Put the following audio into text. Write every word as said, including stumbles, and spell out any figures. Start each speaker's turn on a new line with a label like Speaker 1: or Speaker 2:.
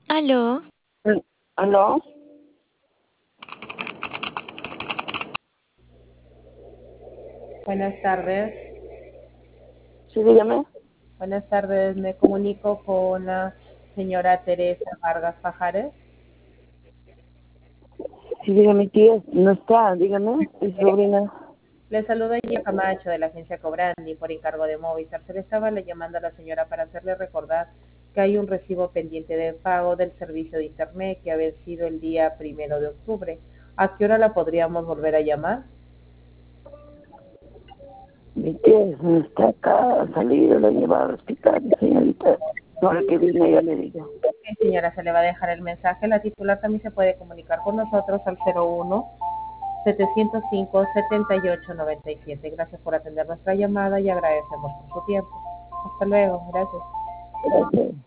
Speaker 1: Aló,
Speaker 2: Mm, ¿Aló?
Speaker 3: Buenas tardes.
Speaker 2: Sí, dígame.
Speaker 3: Buenas tardes. Me comunico con la señora Teresa Vargas Pajares.
Speaker 2: Sí, dígame, tía. No está, dígame. Es sobrina.
Speaker 3: Le saluda Gina Camacho de la agencia Cobrandi por encargo de Movistar. Se le estaba le llamando a la señora para hacerle recordar que hay un recibo pendiente de pago del servicio de internet que ha vencido el día primero de octubre. ¿A qué hora la podríamos volver a llamar?
Speaker 2: Mi tía no está acá, ha salido, la lleva al hospital, señorita. Ahora que viene ya le digo.
Speaker 3: Sí, señora, se le va a dejar el mensaje. La titular también se puede comunicar con nosotros al cero uno setecientos cinco setenta y ocho noventa y siete. Gracias por atender nuestra llamada y agradecemos por su tiempo. Hasta luego. Gracias.
Speaker 2: Gracias.